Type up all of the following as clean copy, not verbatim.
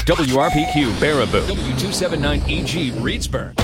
WRPQ Baraboo, W279EG Reedsburg.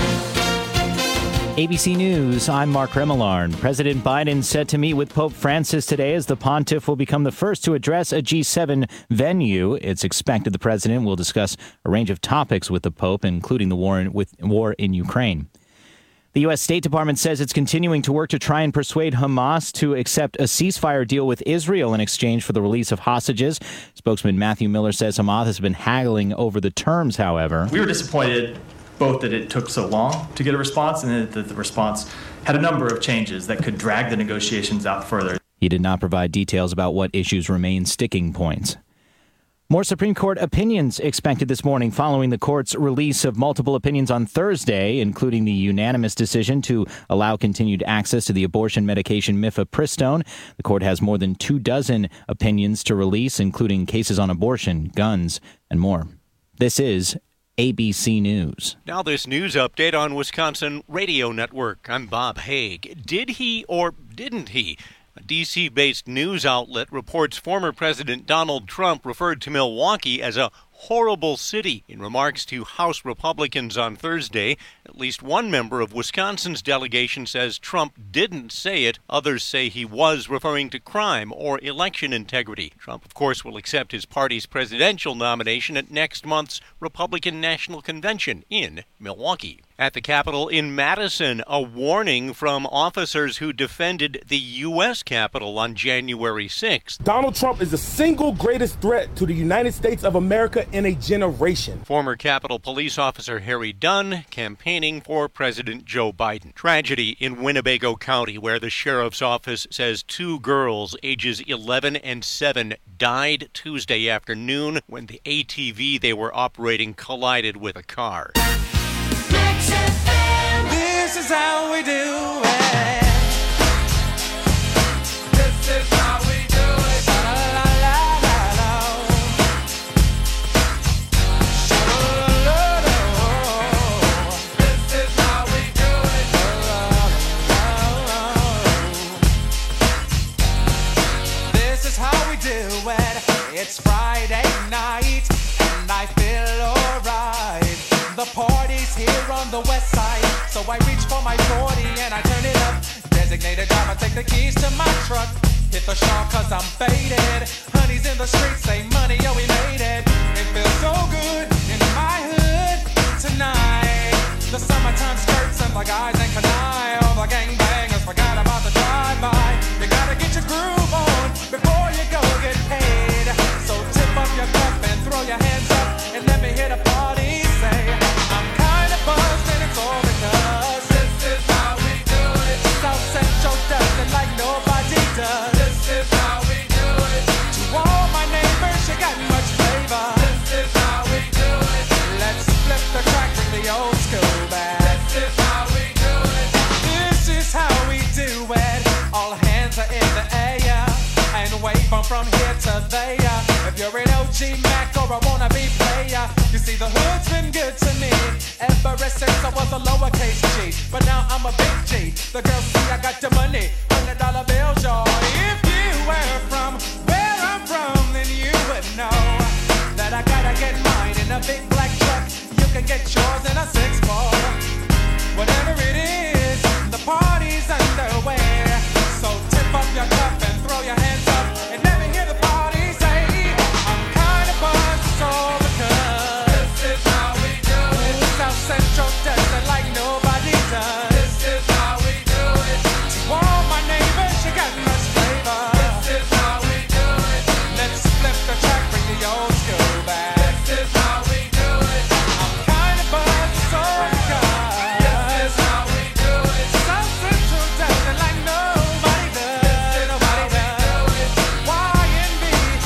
ABC News, I'm Mark Remillard. President Biden set to meet with Pope Francis today as the pontiff will become the first to address a G7 venue. It's expected the president will discuss a range of topics with the Pope, including the war in Ukraine. The U.S. State Department says it's continuing to work to try and persuade Hamas to accept a ceasefire deal with Israel in exchange for the release of hostages. Spokesman Matthew Miller says Hamas has been haggling over the terms, however. We were disappointed both that it took so long to get a response and that the response had a number of changes that could drag the negotiations out further. He did not provide details about what issues remain sticking points. More Supreme Court opinions expected this morning following the court's release of multiple opinions on Thursday, including the unanimous decision to allow continued access to the abortion medication mifepristone. The court has more than 24 opinions to release, including cases on abortion, guns, and more. This is ABC News. Now this news update on Wisconsin Radio Network. I'm Bob Haig. Did he or didn't he? A D.C.-based news outlet reports former President Donald Trump referred to Milwaukee as a horrible city. In remarks to House Republicans on Thursday, at least one member of Wisconsin's delegation says Trump didn't say it. Others say he was referring to crime or election integrity. Trump, of course, will accept his party's presidential nomination at next month's Republican National Convention in Milwaukee. At the Capitol in Madison, a warning from officers who defended the U.S. Capitol on January 6th. Donald Trump is the single greatest threat to the United States of America in a generation. Former Capitol Police Officer Harry Dunn campaigning for President Joe Biden. Tragedy in Winnebago County, where the sheriff's office says 2 girls ages 11 and 7 died Tuesday afternoon when the ATV they were operating collided with a car. This is how we do it. This is how we do it. La la la la la. This is how we do it. This is how we do it. It's Friday night and I feel alright. The party's here on the west side, so I reach for my 40 and I turn it up. Designated driver, take the keys to my truck. Hit the shop cause I'm faded. Honey's in the streets, say money, yo, we made it. It feels so good in my hood tonight. The summertime skirts and the guys ain't canine. All the gangbangers forgot about the drive-by. You gotta get your groove on before you go get paid. So tip up your cup and throw your hands up and let me hit a party. Say, I'm kinda buzzed and it's all because this is how we do it. South Central does it like nobody does. This is how we do it. To all my neighbors, you got much flavor. This is how we do it. Let's flip the track, bring the old school back. This is how we do it. This is how we do it. All hands are in the air and wave from here to there. If you're an OG Mac or a wannabe player, you see the hood's been good to me ever since I was a lowercase G. But now I'm a big G. The girls see I got the money, $100 bills, y'all. If you were from where I'm from, then you would know that I gotta get mine in a big black truck. You can get yours in a 6-4. Whatever it is, the party's underway. So tip up your cup and throw your hands up and let me hear the party say, I'm kinda buzzed, it's all because this is how we do it. South Central does it like nobody does. This is how we do it. To all my neighbors, you got much flavor. This is how we do it. Let's flip the track, bring the old school back. This is how we do it. I'm kinda buzzed, it's all because this is how we do it. South Central does it like nobody does. Nobody does. YNB,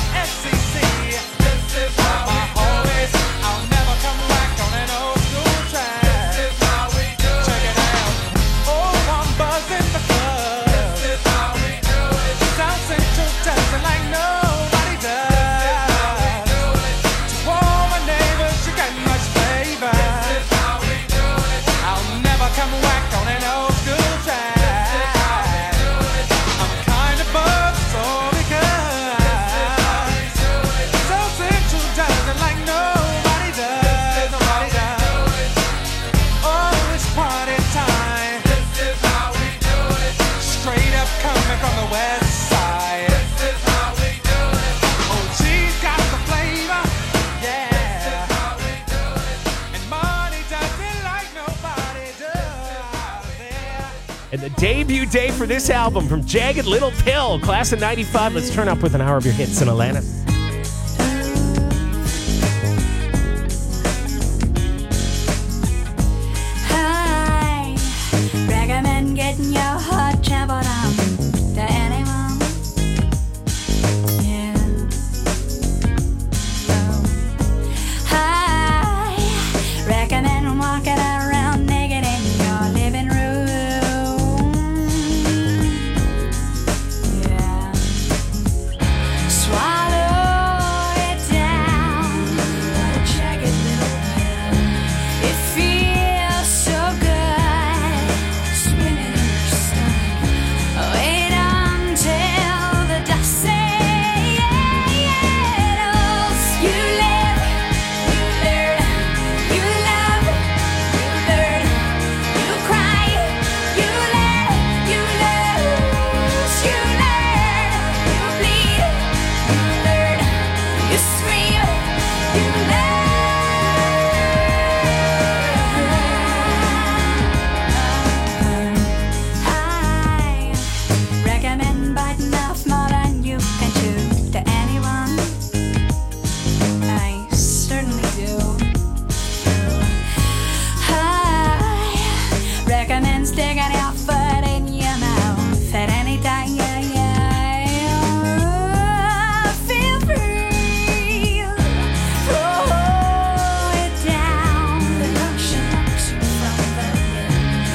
FCC. This is how we do it. I'll never come back on an old school track. This is how we do it. Check it out. Oh, I'm buzzing because this is how we do it. South Central does it like nobody does. This is how we do it. To all my neighbors, you got much flavor. This is how we do it. I'll never come back on an old school track. This is how we do it. I'm kinda buzzed, so because South Central does it like nobody debut day for this album from Jagged Little Pill, class of 95. Let's turn up with an hour of your hits in Atlanta. I recommend getting your heart trampled on to anyone. Yeah. I recommend walking around naked in your living room. Yeah. Swallow it down, like a jagged little pill. It feels so good, swimming in your stomach. Wait until the dust settles. You live, you learn, you love, you learn, you cry, you laugh, you lose, you learn, you bleed, you learn, you scream, you learn. I recommend biting off more than you can chew to anyone. I certainly do. I recommend sticking your foot in your mouth at any time. Feel free. Throw it down. The lotion knocks you from the lid.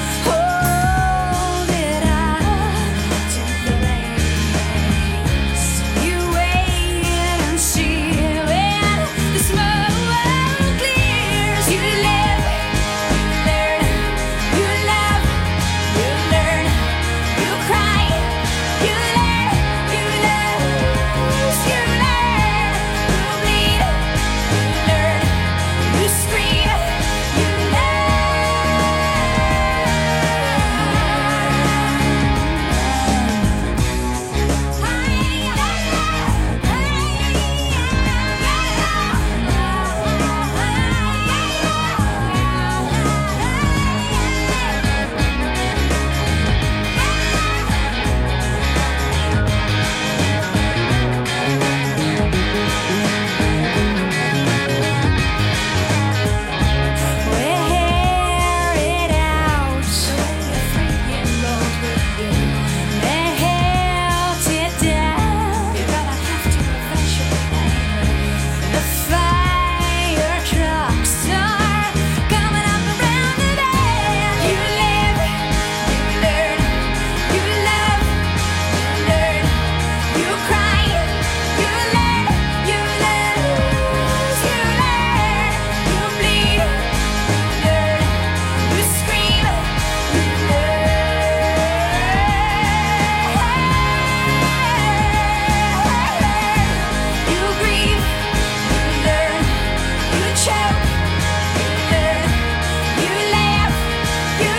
Hold it up to the lace. You wait and see when the smoke clears. You live, you learn, you love, you learn, you cry, you learn, you lose, you learn, you bleed, you learn, you scream, you wear it out. They held it down. You're gonna have to eventually. The fire trucks are coming up around the bend. You live, you learn, you love, you learn, you cry, you learn, you lose, you learn, you bleed, you learn, you scream, you learn, you grieve, you learn, you choke, you learn, you laugh, you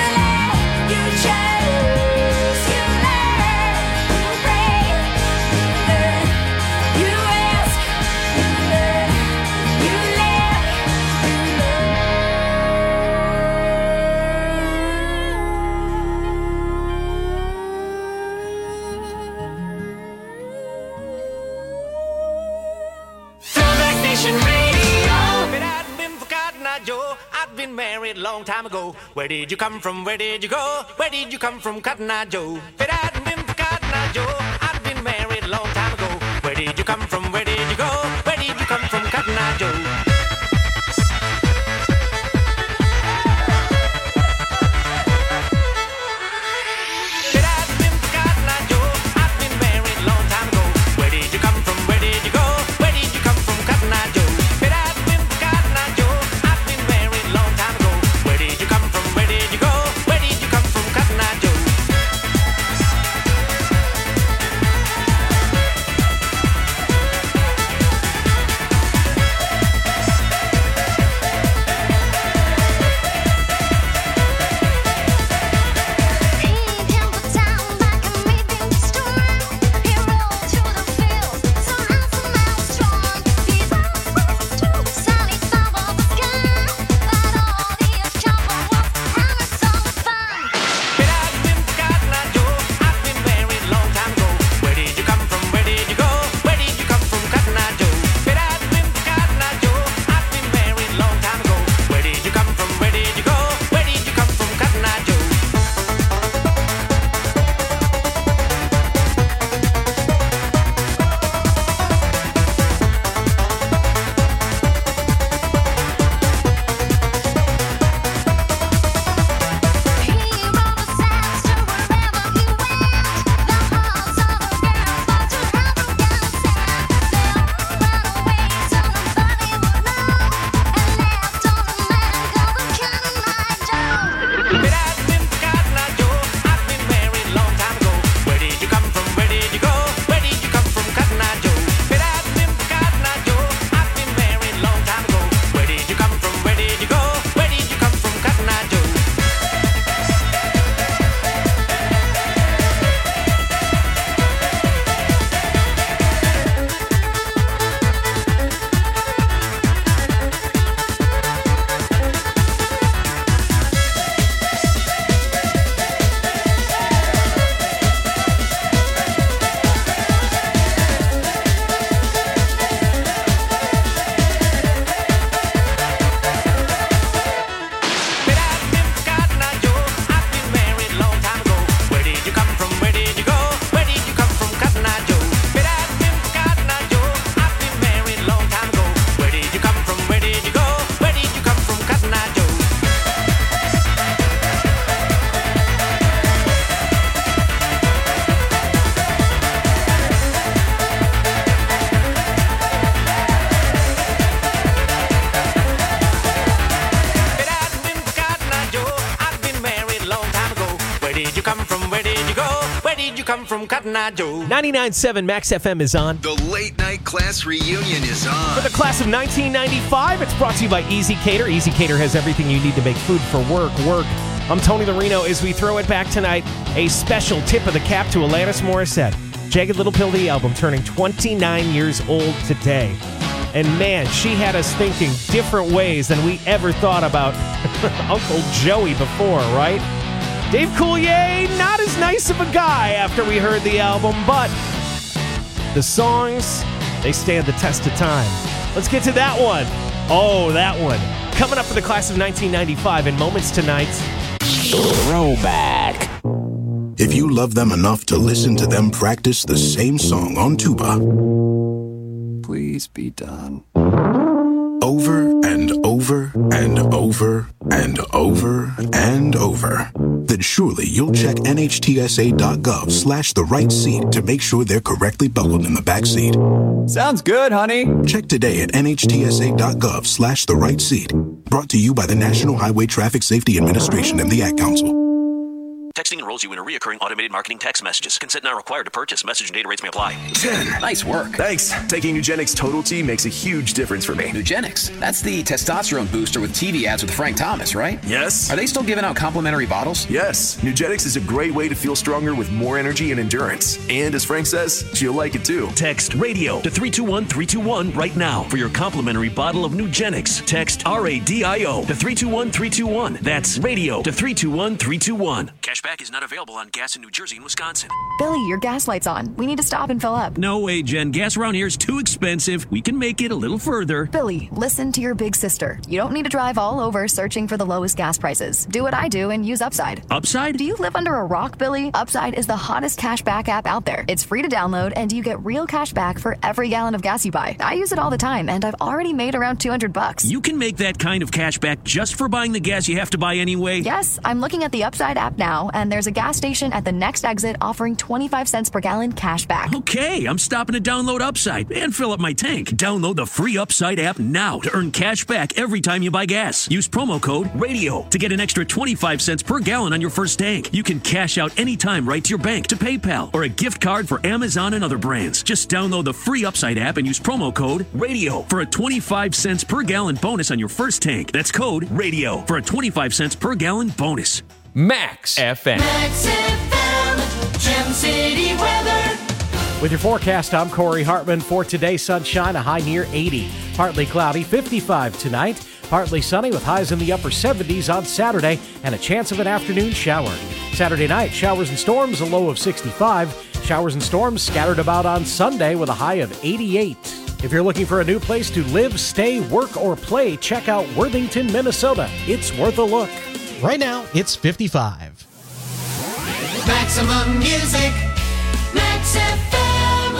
choose, you learn, you pray, you learn, you ask, you learn, you live, Throwback Nation Radio. If it hadn't been for Cotton Eye Joe, I'd been married a long time ago. Where did you come from? Where did you go? Where did you come from, Cotton Eye Joe? If it hadn't been for Cotton Eye Joe, I'd been married a long time ago. Where did you come from? Where did you go? Where did you come from, Cotton Eye Joe? If it hadn't been for Cotton Eye Joe, I'd been married a long time ago. Where did you come from? Where did you go? Where did you come from, Cotton Eye Joe? If it hadn't been for Cotton Eye Joe, I'd been married a long time ago. Where did you come from? Where did you go? Where did you come from, Cotton Eye Joe? from Cotton Eye Joe. 99.7 Max FM is on. The late night class reunion is on. For the class of 1995, it's brought to you by Easy Cater. Easy Cater has everything you need to make food for work. I'm Tony Larino. As we throw it back tonight, a special tip of the cap to Alanis Morissette. Jagged Little Pill, the album, turning 29 years old today. And man, she had us thinking different ways than we ever thought about Uncle Joey before, right? Dave Coulier, not as nice of a guy after we heard the album, but the songs, they stand the test of time. Let's get to that one. Oh, that one. Coming up for the class of 1995 in moments tonight. Throwback. If you love them enough to listen to them practice the same song on tuba, Please be done. over and over and over and over and over, then surely you'll check NHTSA.gov/the right seat to make sure they're correctly buckled in the back seat. Sounds good, honey. Check today at NHTSA.gov/the right seat. Brought to you by the National Highway Traffic Safety Administration and the Ad Council. Texting enrolls you in a reoccurring automated marketing text messages. Consent not required to purchase. Message and data rates may apply. 10. Nice work. Thanks. Taking Nugenix Total T makes a huge difference for me. Nugenix? That's the testosterone booster with TV ads with Frank Thomas, right? Yes. Are they still giving out complimentary bottles? Yes. Nugenix is a great way to feel stronger with more energy and endurance. And as Frank says, she'll like it too. Text RADIO to 321-321 right now for your complimentary bottle of Nugenix. Text RADIO to 321-321. That's radio to 321-321. Cashback is not available on gas in New Jersey and Wisconsin. Billy, your gas light's on. We need to stop and fill up. No way, Jen. Gas around here is too expensive. We can make it a little further. Billy, listen to your big sister. You don't need to drive all over searching for the lowest gas prices. Do what I do and use Upside. Upside? Do you live under a rock, Billy? Upside is the hottest cashback app out there. It's free to download, and you get real cash back for every gallon of gas you buy. I use it all the time, and I've already made around $200. You can make that kind of cash back just for buying the gas you have to buy anyway? Yes, I'm looking at the Upside app now, and there's a gas station at the next exit offering 25 cents per gallon cash back. Okay, I'm stopping to download Upside and fill up my tank. Download the free Upside app now to earn cash back every time you buy gas. Use promo code RADIO to get an extra 25 cents per gallon on your first tank. You can cash out anytime right to your bank, to PayPal, or a gift card for Amazon and other brands. Just download the free Upside app and use promo code RADIO for a 25 cents per gallon bonus on your first tank. That's code RADIO for a 25 cents per gallon bonus. Max FM. Max FM, Gem City weather. With your forecast, I'm Corey Hartman. For today, sunshine, a high near 80. Partly cloudy, 55 tonight. Partly sunny with highs in the upper 70s on Saturday and a chance of an afternoon shower. Saturday night, showers and storms, a low of 65. Showers and storms scattered about on Sunday with a high of 88. If you're looking for a new place to live, stay, work, or play, check out Worthington, Minnesota. It's worth a look. Right now, it's 55. Maximum music, Max FM.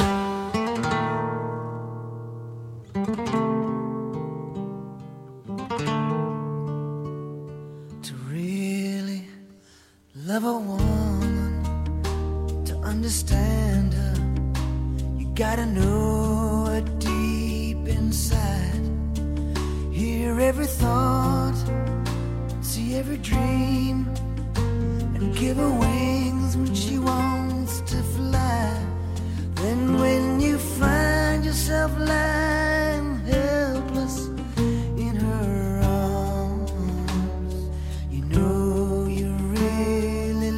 To really love a woman, to understand her, you gotta know her deep inside. Hear every thought, see every dream, and give her wings when she wants to fly. Then when you find yourself lying helpless in her arms, you know you really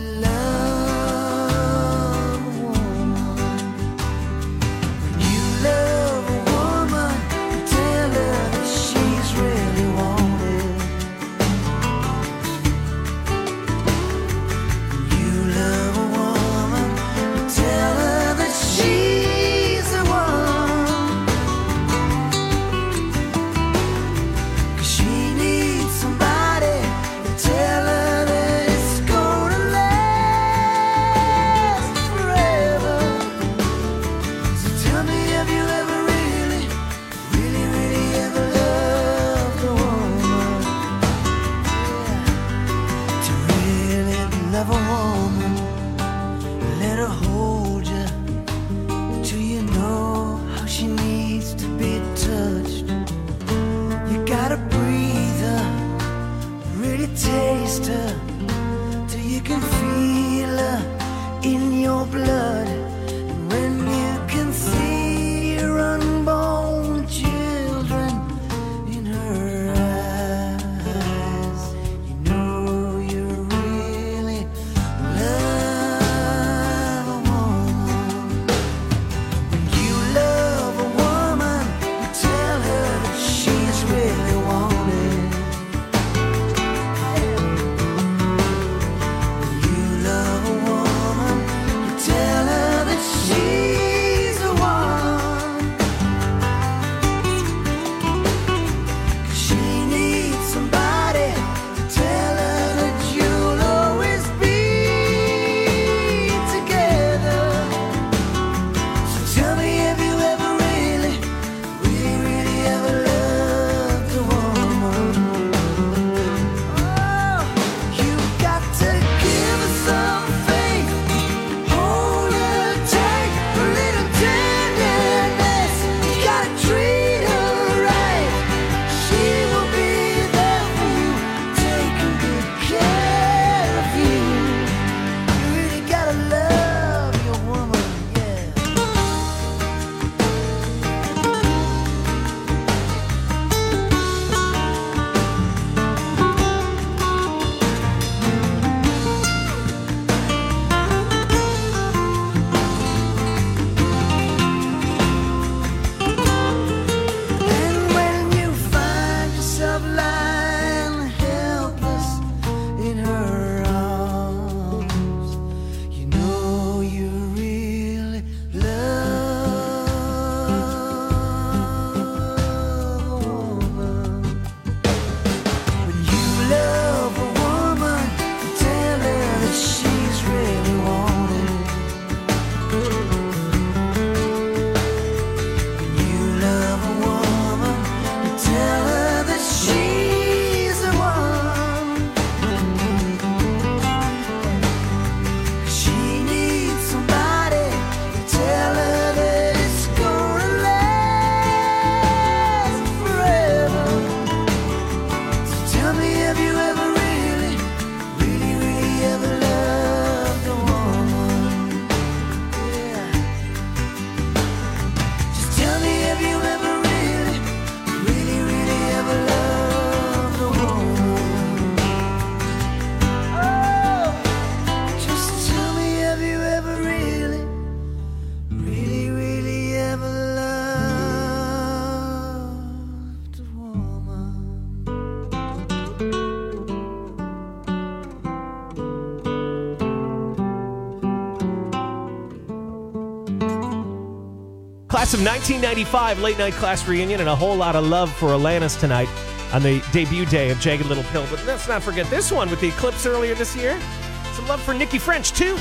love a woman. When you love a woman, you tell her that she's really wanted. Class of 1995 late night class reunion, and a whole lot of love for Alanis tonight on the debut day of Jagged Little Pill. But let's not forget this one with the eclipse earlier this year. Some love for Nikki French, too.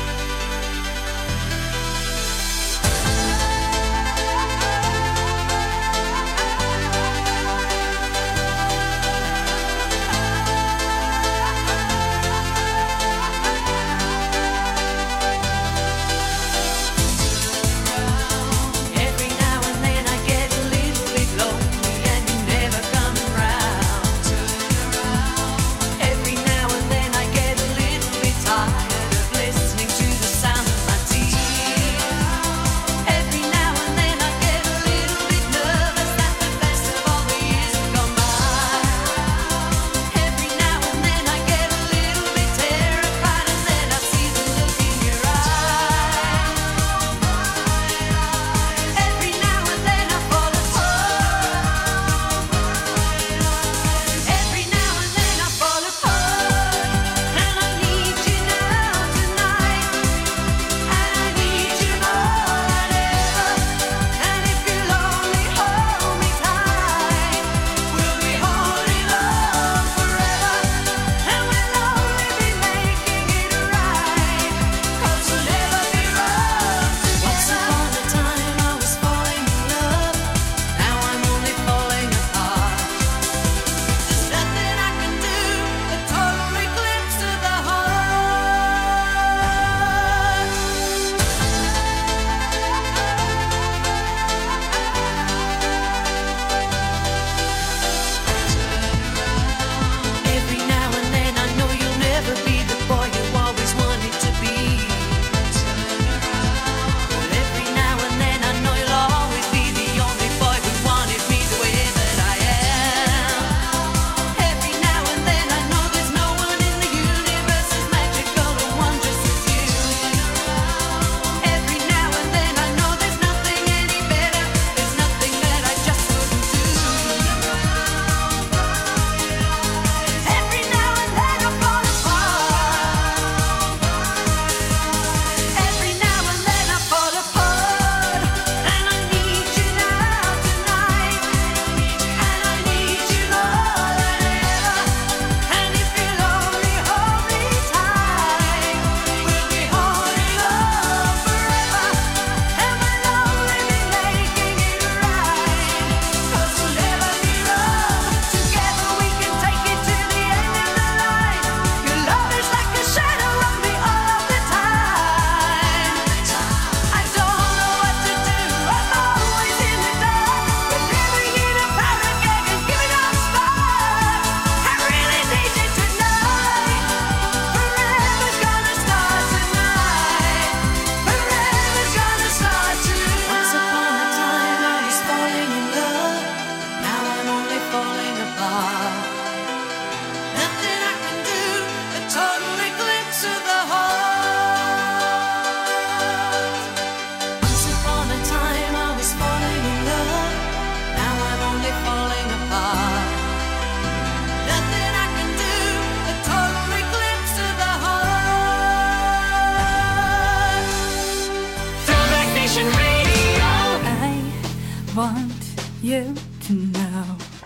want you to know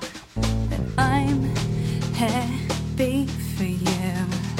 that I'm happy for you.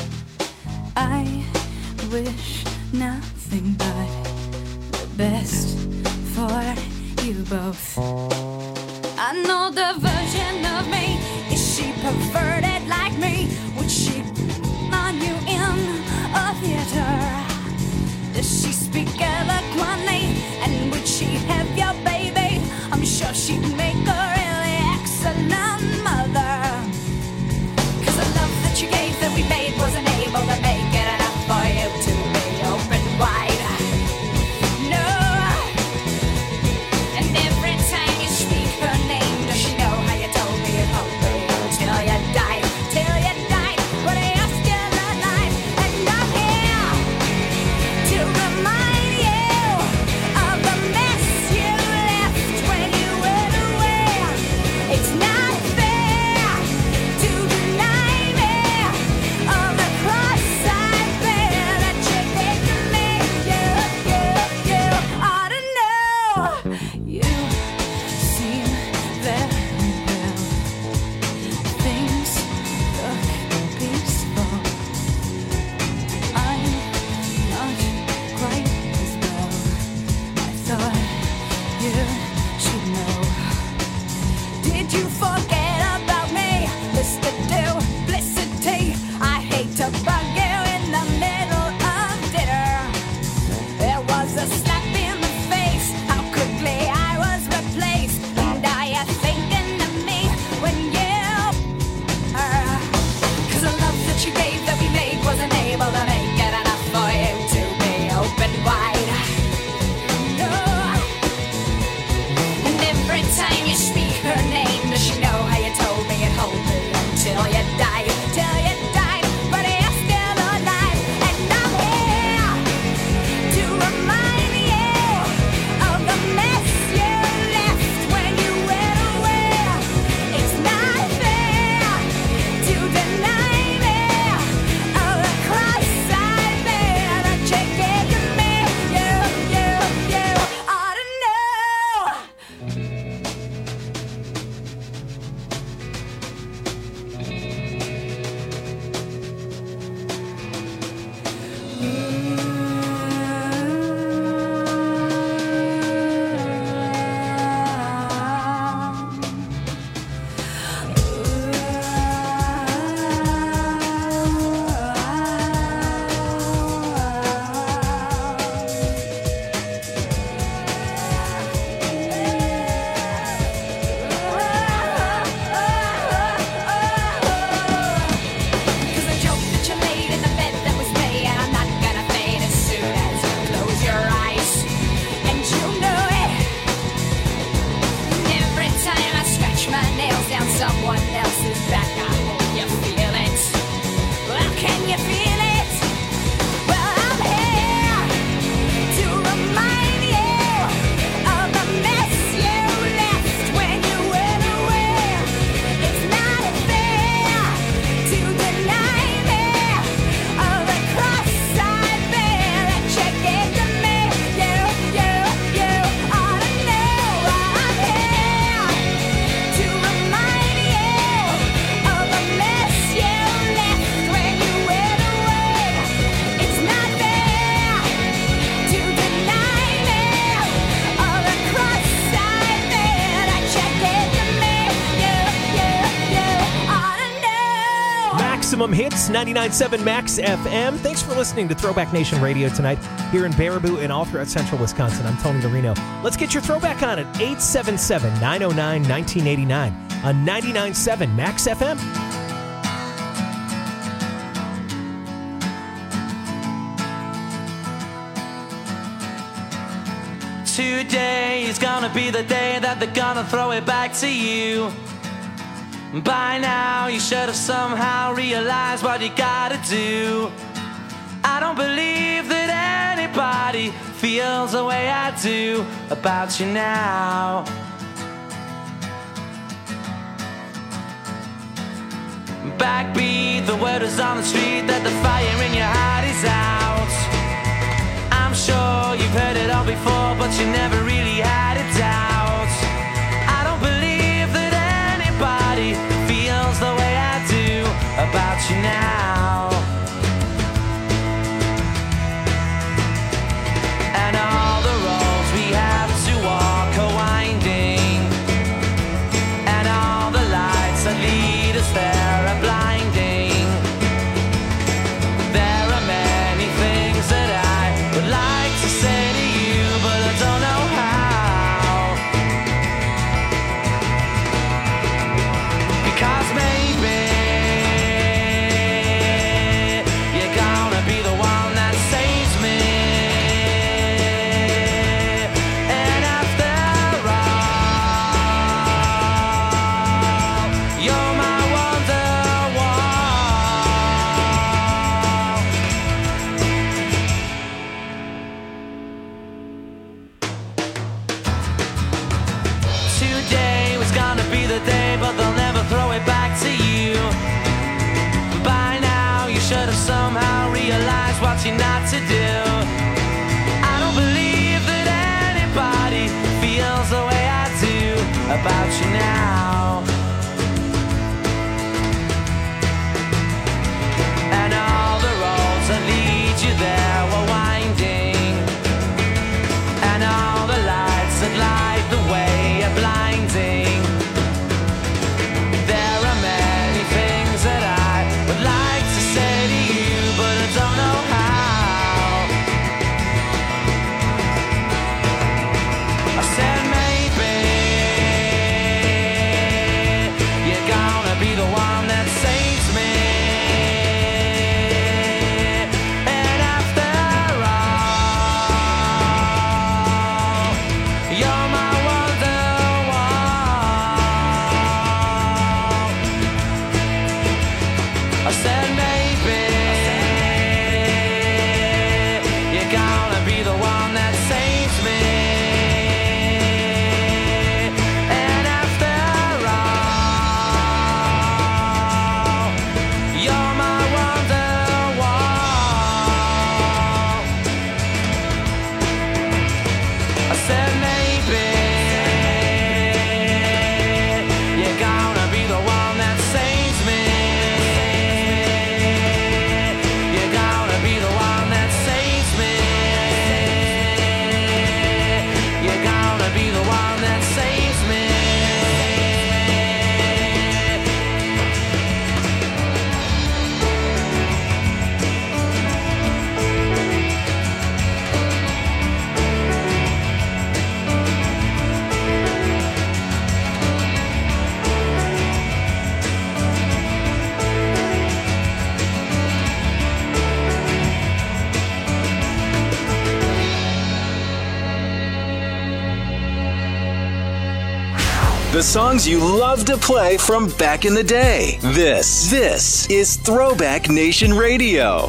I wish nothing but the best for you both. I know the version of me. Is she perverted like me? Would she on you in a theater? Does she speak eloquently? And would she have your baby? I'm sure she'd make a really excellent mother. 'Cause the love that you gave that we made wasn't able to make it enough for you to be open wide. No. And every time you speak her name, does she know how you told me you'd hold me till you died? Till you died, but you're still alive. And I'm here to remind you You seem very well. Things look peaceful. I'm not quite as well. I thought you should know. Did you forget about me, Mr. Duplicity? I hate to bug you in the middle of dinner. There was a slap in the face, how quickly I was replaced. And are you thinking of me when you are? 'Cause the love that you gave that we made wasn't able to make it enough for you to be open wide. No. And every time you speak her name, does she know how you told me you'd hold me until you died? Till you died, but you're still alive. And I'm here to remind you of the mess you left when you went away. It's not fair to deny me of the cross I bear that you gave to me. You ought to know. Cause the joke that you laid in the bed that was me, and I'm not gonna fade as soon as you close your eyes. And you know it. Every time I scratch my nails down someone else's back, I hope you feel it. Well, can you feel it? Well, I'm here to remind you of the mess you left when you went away. It's not fair to deny me of the cross I bear that you gave to me. You ought to know. I'm here to remind you of the mess you left when you went away. It's not fair to deny me of the cross I bear that you gave to me. You ought to know. Maximum Hits, 99.7 Max FM. Thanks for listening to Throwback Nation Radio tonight here in Baraboo and all throughout central Wisconsin. I'm Tony Marino. Let's get your throwback on at 877-909-1989 on 99.7 Max FM. Today is gonna be the day that they're gonna throw it back to you. By now you should have somehow realized what you gotta do. I don't believe that anybody feels the way I do about you now. Backbeat, the word is on the street that the fire in your heart is out. I'm sure you've heard it all before, but you never really had a doubt. I don't believe that anybody feels the way I do about you now. And all the roads we have to walk are winding, and all the lights that lead us there are blinding. There are many things that I would like to say to you, but I don't know how. Because maybe you're gonna be the one that saves me. And after all, you're my Today was gonna be the day, but they'll never throw it back to you. By now you should have somehow realized what you're not to do. I don't believe that anybody feels about you now. And all the roads that lead you there were winding, and all the lights that light the way are blinding. There are many things that I would like to say to you, but I don't know how. I said maybe you're gonna be the one that saves me. And after all, you're my Wonderwall. I said maybe you're gonna be the one that saves me. And after all, you're my Wonderwall. I said maybe you're gonna be the one that saves me. You're gonna be the one that saves me. You're gonna be the one that saves me. The songs you love to play from back in the day. This is Throwback Nation Radio.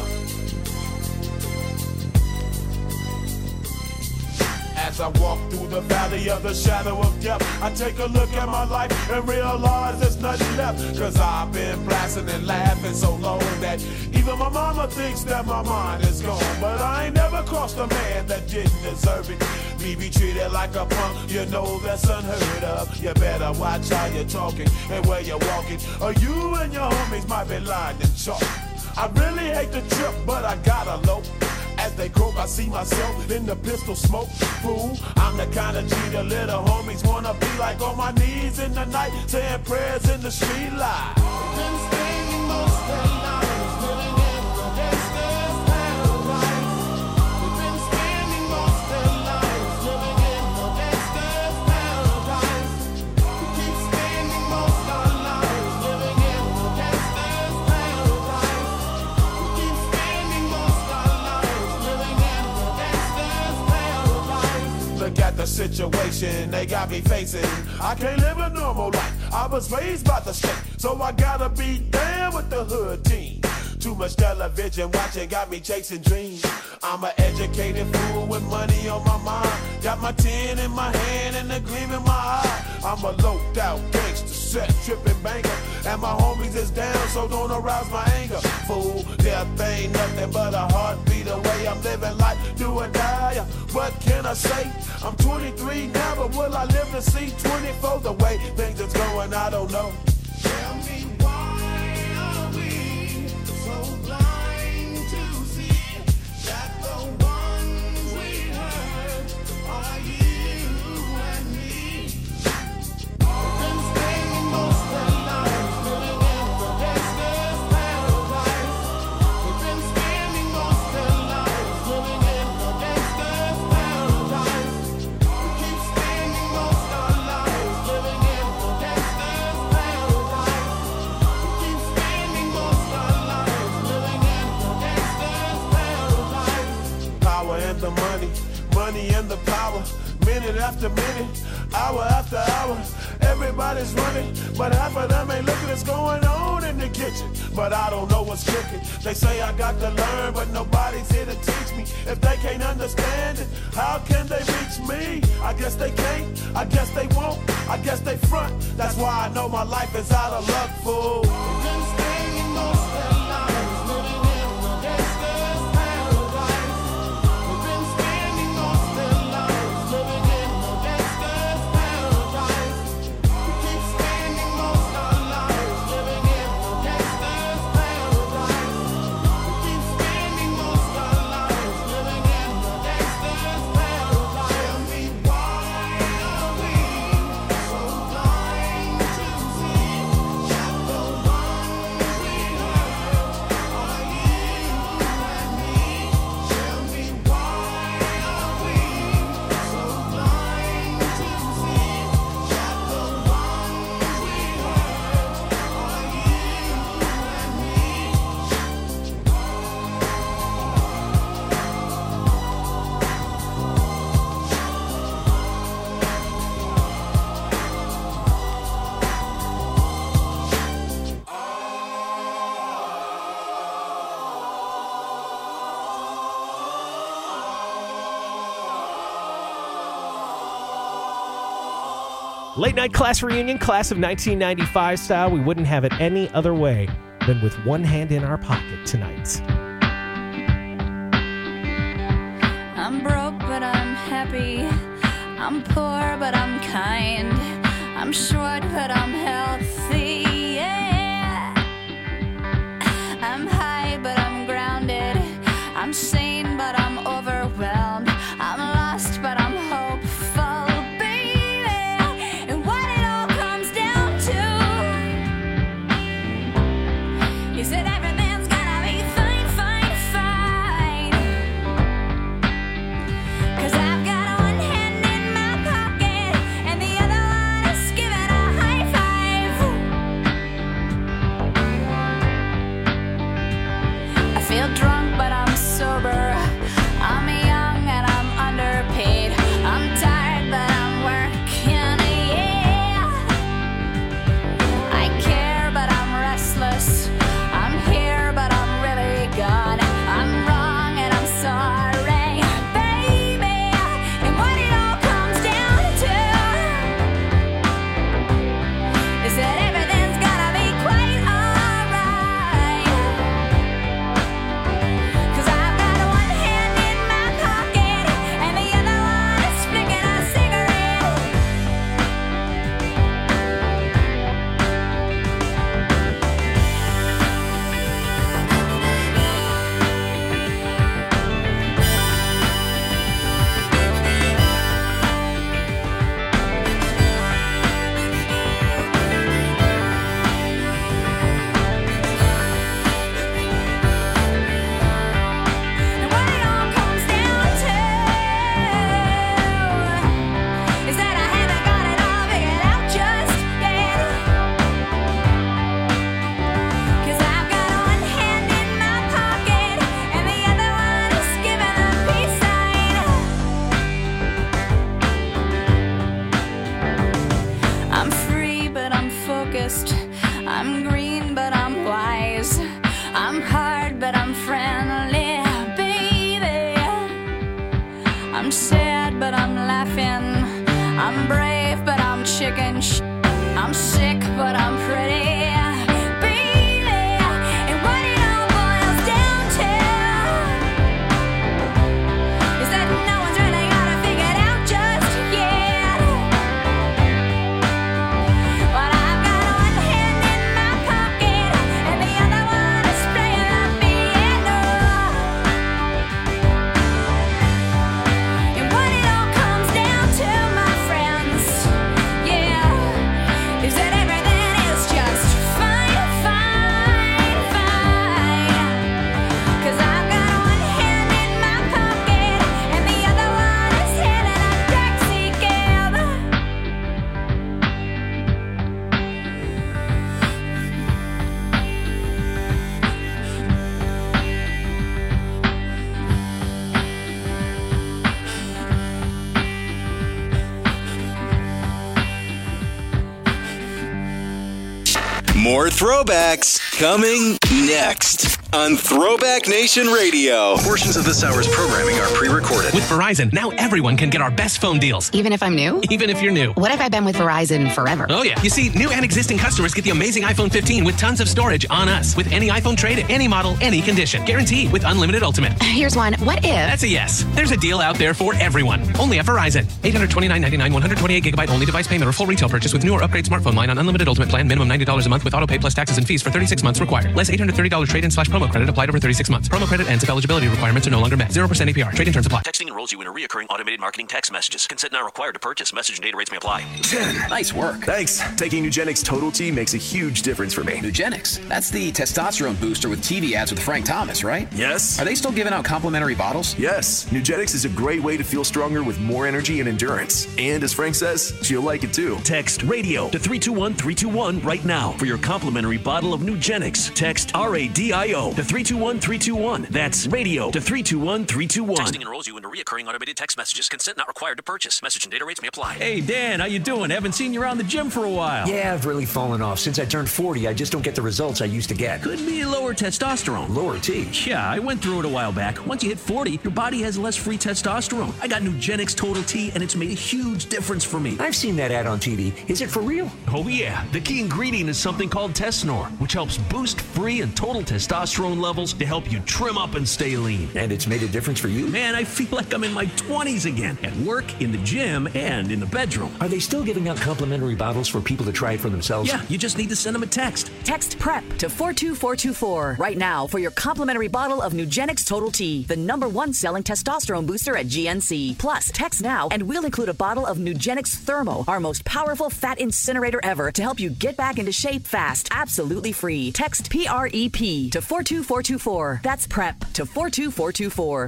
As I walk through the valley of the shadow of death, I take a look at my life and realize there's nothing left. Cause I've been blasting and laughing so long that even my mama thinks that my mind is gone. But I ain't never crossed a man that didn't deserve it. Me be treated like a punk, you know that's unheard of. You better watch how you're talking and where you're walking, or you and your homies might be lying in chalk. I really hate the trip, but I gotta low. As they croak, I see myself in the pistol smoke. Fool, I'm the kind of G the little homies wanna be like, on my knees in the night, saying prayers in the street light. Been spending most of their lives living in the gangster's paradise. We've been spending most of their lives living in the gangster's paradise. We keep spending most of our lives living in the gangster's paradise. We keep spending most of our lives living in the gangster's paradise. Look at the situation they got me facing. I can't live a normal life. I was raised by the state, so I gotta be down with the hood team. Too much television watching got me chasing dreams. I'm an educated fool with money on my mind. Got my tin in my hand and a gleam in my eye. I'm a loped out gangster, set tripping banker, and my homies is down, so don't arouse my anger. Fool, death ain't nothing but a heartbeat away. I'm living life, do or die. What can I say? I'm 23 now, but will I live to see 24? The way things is going, I don't know. Tell me why are we so blind to see that the ones we hurt are you and me? We've been spending most of our lives living in the gangster's paradise. We've been spending most of our lives living in the gangster's paradise. We keep spending most of our lives living in the gangster's paradise. We keep spending most of our lives living in the gangster's paradise. Power and the money, money and the power. Minute after minute, hour after hour, everybody's running, but half of them ain't looking what's going on in the kitchen. But I don't know what's cooking. They say I got to learn, but nobody's here to teach me. If they can't understand it, how can they reach me? I guess they can't, I guess they won't, I guess they front. That's why I know my life is out of luck, fool. We've been spending most of our lives living in the gangster's paradise. We've been spending most of our lives living in the gangster's paradise. Late night class reunion, class of 1995 style. We wouldn't have it any other way than with one hand in our pocket tonight. I'm broke, but I'm happy. I'm poor, but I'm kind. I'm short, but I'm healthy. Yeah. I'm high, but I'm grounded. I'm sane, but I'm overwhelmed. I'm lost, but I'm hopeful, baby. And what it all comes down to is that everything's gonna be fine, fine, fine. 'Cause I've got one hand in my pocket and the other one is giving a high five. I feel drunk, but I'm sober. I'm young and I'm underpaid. I'm tired, but I'm working, yeah. I care, but I'm restless. I'm here, but I'm really gone. I'm wrong and I'm sorry, baby. And what it all comes down to is that everything's gonna be quite alright. 'Cause I've got one hand in my pocket and the other one is flicking a cigarette. And what it all comes down to is that I haven't got it all figured out just yet. 'Cause I've got one hand in my pocket and the other one is giving a peace sign. I'm free, but I'm focused. I'm green, but I'm wise. I'm hard, but I'm friendly, baby. I'm sad, but I'm laughing. I'm brave, but I'm chicken I'm sick, but I'm pretty, baby. And what it all boils down to is that no one's really got it figured out just yet. But I've got one hand in my pocket and the other one is playing the piano. And what it all comes down to, my friends, yeah, is that everything is just fine, fine, fine. 'Cause I've got one hand in my pocket and the other one is hailing a taxi cab. More throwbacks coming next on Throwback Nation Radio. Portions of this hour's programming are pre-recorded. With Verizon, now everyone can get our best phone deals. Even if I'm new? Even if you're new. What if I've been with Verizon forever? Oh, yeah. You see, new and existing customers get the amazing iPhone 15 with tons of storage on us. With any iPhone trade, any model, any condition. Guaranteed with unlimited ultimate. Here's one. What if? That's a yes. There's a deal out there for everyone. Only at Verizon. $829.99, 128 gigabyte only device payment or full retail purchase with new or upgrade smartphone line on unlimited ultimate plan. Minimum $90 a month with auto pay plus taxes and fees for 36 months required. Less $830 trade-in/promo credit applied over 36 months. Promo credit ends if eligibility requirements are no longer met. 0% APR. Trade-in terms apply. Texting enrolls you in a reoccurring automated marketing text messages. Consent not required to purchase. Message and data rates may apply. 10. Nice work. Thanks. Taking Nugenix Total T makes a huge difference for me. Nugenix? That's the testosterone booster with TV ads with Frank Thomas, right? Yes. Are they still giving out complimentary bottles? Yes. Nugenix is a great way to feel stronger with more energy and endurance. And as Frank says, she'll like it too. Text radio to 321-321 right now for your complimentary bottle of Nugenix. Text RADIO to 321-321. That's radio to 321-321. Texting enrolls you into recurring automated text messages. Consent not required to purchase. Message and data rates may apply. Hey, Dan, how you doing? Haven't seen you around the gym for a while. Yeah, I've really fallen off. Since I turned 40, I just don't get the results I used to get. Could be lower testosterone. Lower T? Yeah, I went through it a while back. Once you hit 40, your body has less free testosterone. I got Nugenix Total T, and it's made a huge difference for me. I've seen that ad on TV. Is it for real? Oh, yeah. The key ingredient is something called Tesnor, which helps boost free and total testosterone levels to help you trim up and stay lean. And it's made a difference for you? Man, I feel like I'm in my 20s again. At work, in the gym, and in the bedroom. Are they still giving out complimentary bottles for people to try it for themselves? Yeah, you just need to send them a text. Text PREP to 42424 right now for your complimentary bottle of Nugenix Total T, the #1 selling testosterone booster at GNC. Plus, text now and we'll include a bottle of Nugenix Thermo, our most powerful fat incinerator ever, to help you get back into shape fast. Absolutely free. Text PREP to 42424. That's PREP to 42424.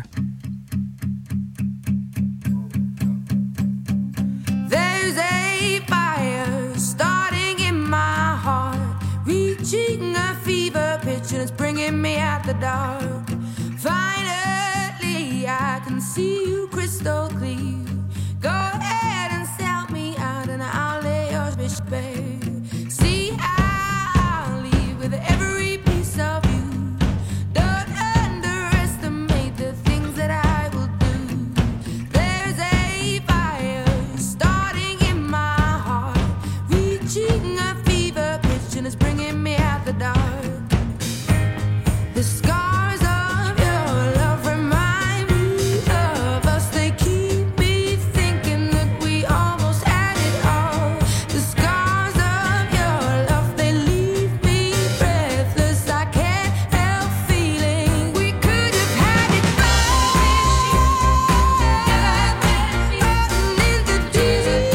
There's a fire starting in my heart, reaching a fever pitch and it's bringing me out the dark. Finally, I can see you crystal clear. Go ahead and sell me out and I'll lay your bitch bare. See, I'll leave with every piece of you. Don't underestimate the things that I will do. There's a fire starting in my heart, reaching a fever pitch and it's bringing me out the dark. The scars of your love remind me of us. They keep me thinking that we almost had it all. The scars of your love, they leave me breathless. I can't help feeling we could have had it all. In the desert,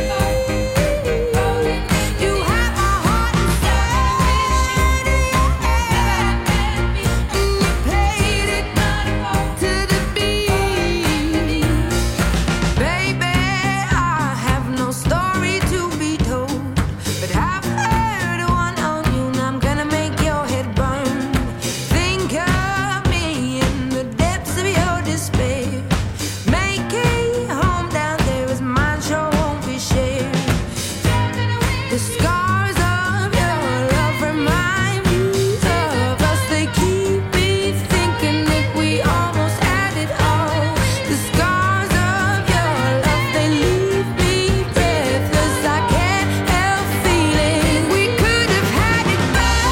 you have my heart and soul. Played it to the beat. Baby, I have no story to be told, but I've heard one on you and I'm gonna make your head burn. Think of me in the depths of your despair. Make a home down there as mine sure won't be shared. The scars of your love remind me of us. They keep me thinking that we almost had it all. The scars of your love, they leave me breathless. I can't help feeling we could have had it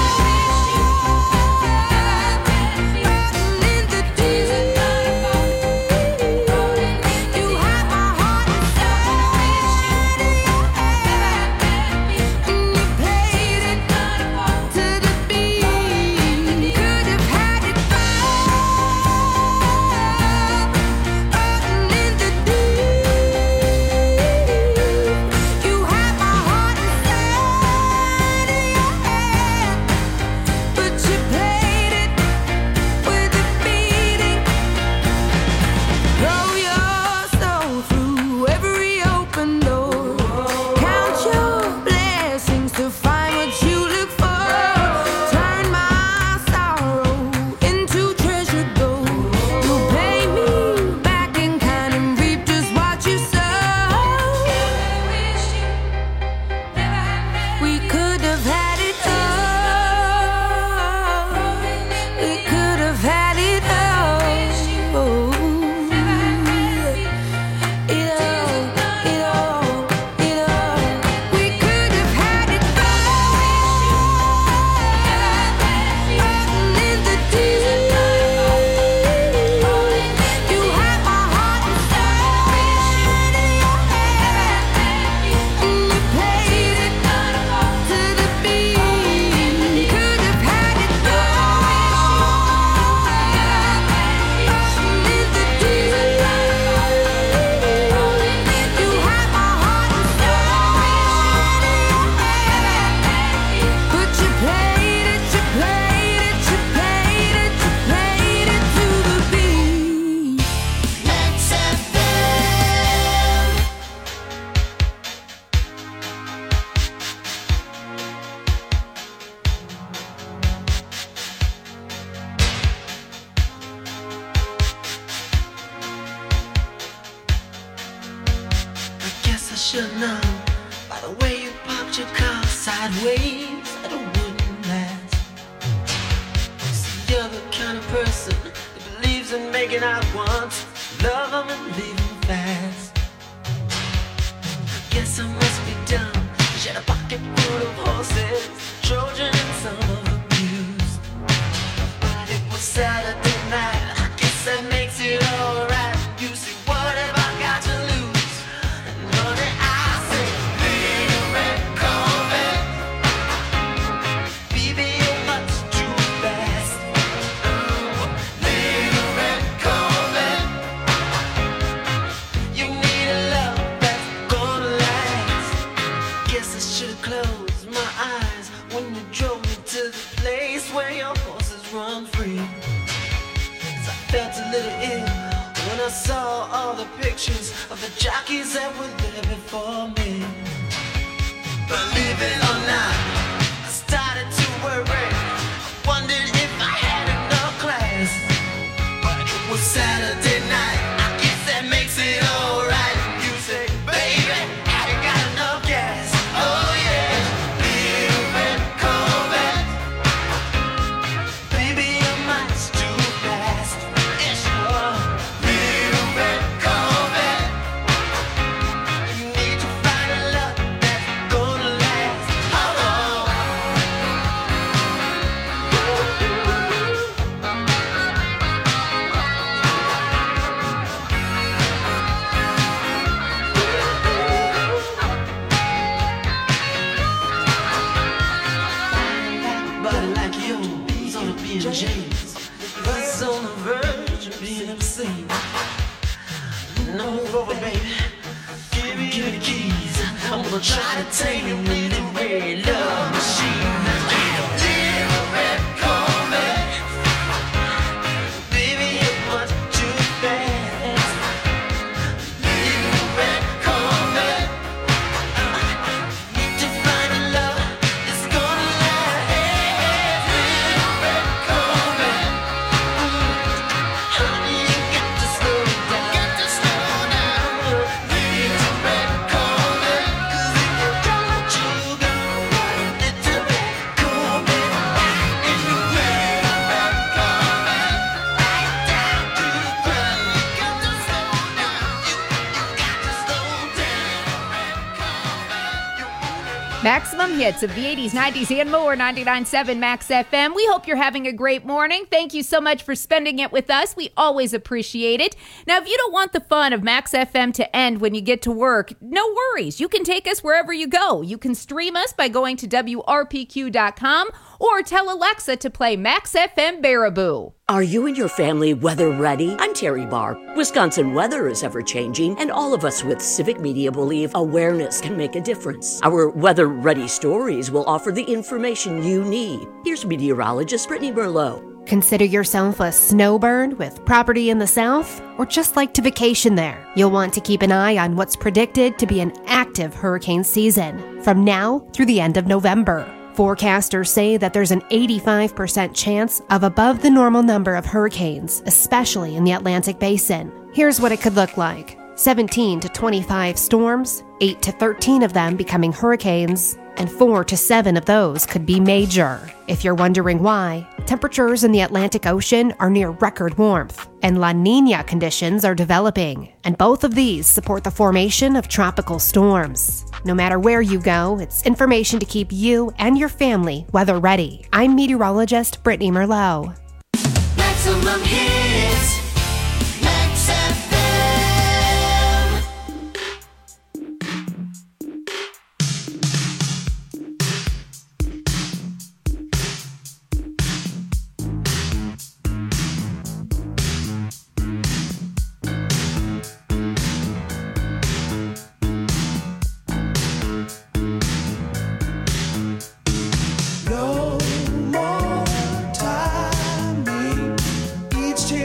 all. In the desert, you have my heart and soul. by the way you parked your car sideways at a wooden glass. See, you're the kind of person that believes in making out once, love them and leave them fast. I guess I must be dumb. She had a pocket full of horses, Trojan and some of the blues. But it was Saturday night, I guess that makes it alright. You see, what have I got to lose? And honey, I say, little red Corvette, baby, you're much too fast. Little red Corvette, you need a love that's gonna last. Guess I should've closed my eyes when you drove me to the place where your horses run free. 'Cause I felt a little ill when I saw all the pictures of the jockeys that were there before me. Believe it or not, I started to worry. I wondered if I had enough class. But it was Saturday night, I guess that makes it alright. You say, baby, have you got enough gas? Oh yeah, little red Corvette, baby, you're much too fast. Yeah, sure. Little red Corvette, you need to find a love that's gonna last. Oh, body like yours ought to be in James. It's on the verge of being obscene. No, over, baby. Give me the keys. I'm gonna try to tame you with a red love machine. Little red Corvette, baby, you're much too fast. Little red Corvette, need to find a love that's gonna last. Little red Corvette, honey, you got to slow down. Little red Corvette, 'cause if you don't let you go, little red Corvette, in the red Corvette, right down to the ground. You got to slow down. You got to slow down. Maximum hits of the 80s, 90s, and more. 99.7 Max FM. We hope you're having a great morning. Thank you so much for spending it with us. We always appreciate it. Now, if you don't want the fun of Max FM to end when you get to work, no worries. You can take us wherever you go. You can stream us by going to WRPQ.com or tell Alexa to play Max FM Baraboo. Are you and your family weather ready? I'm Terry Barr. Wisconsin weather is ever changing, and all of us with Civic Media believe awareness can make a difference. Our weather ready stories will offer the information you need. Here's meteorologist Brittany Merlot. Consider yourself a snowbird with property in the south, or just like to vacation there. You'll want to keep an eye on what's predicted to be an active hurricane season from now through the end of November. Forecasters say that there's an 85% chance of above the normal number of hurricanes, especially in the Atlantic Basin. Here's what it could look like. 17 to 25 storms, 8 to 13 of them becoming hurricanes, and 4 to 7 of those could be major. If you're wondering why, temperatures in the Atlantic Ocean are near record warmth, and La Niña conditions are developing, and both of these support the formation of tropical storms. No matter where you go, it's information to keep you and your family weather ready. I'm meteorologist Brittany Merlot. Maximum hits, Max FM. No more timing. Each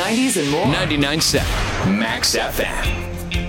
90s, and more. 99.7 Max FM.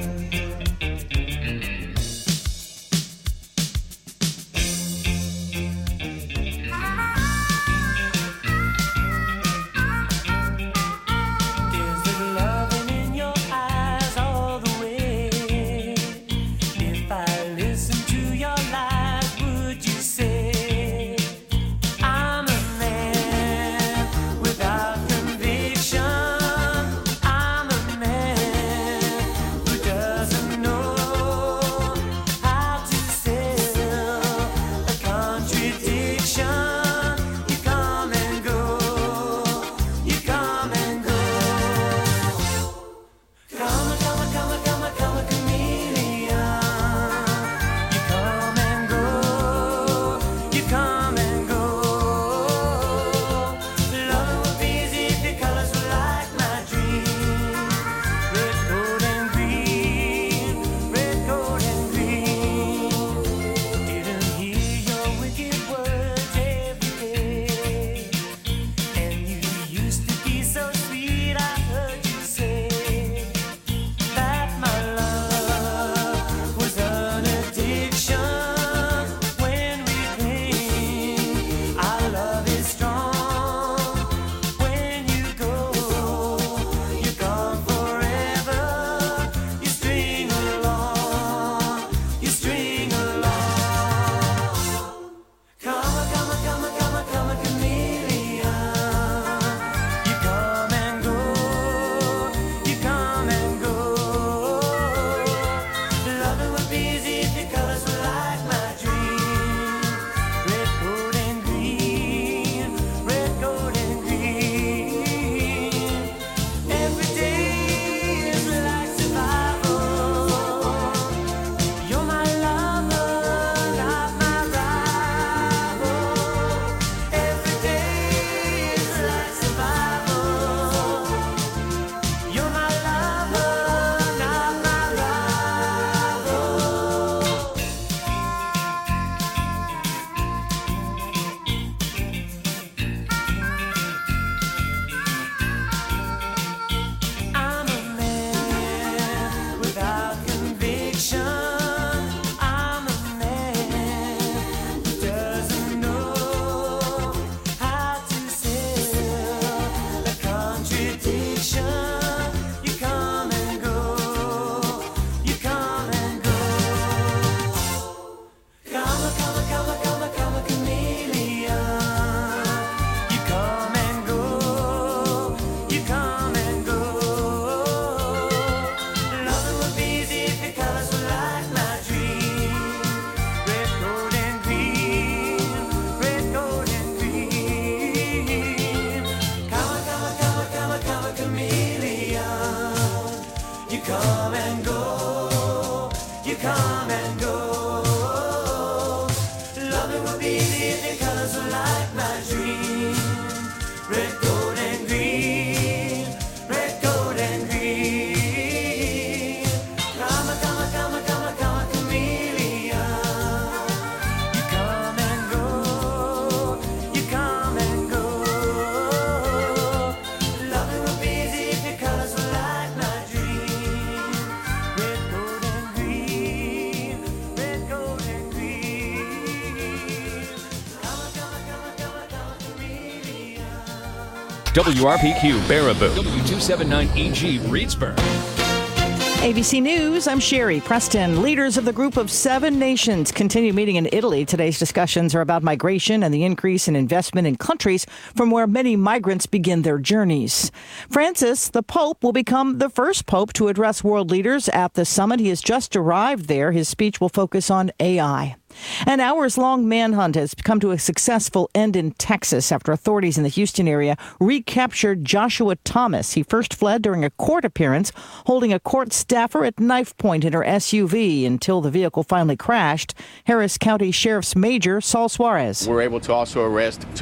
WRPQ Baraboo, W279EG Reedsburg. ABC News, I'm Sherry Preston. Leaders of the Group of Seven Nations continue meeting in Italy. Today's discussions are about migration and the increase in investment in countries from where many migrants begin their journeys. Francis, the Pope, will become the first Pope to address world leaders at the summit. He has just arrived there. His speech will focus on AI. An hours-long manhunt has come to a successful end in Texas after authorities in the Houston area recaptured Joshua Thomas. He first fled during a court appearance, holding a court staffer at knife point in her SUV until the vehicle finally crashed. Harris County Sheriff's Major Saul Suarez. We're able to also arrest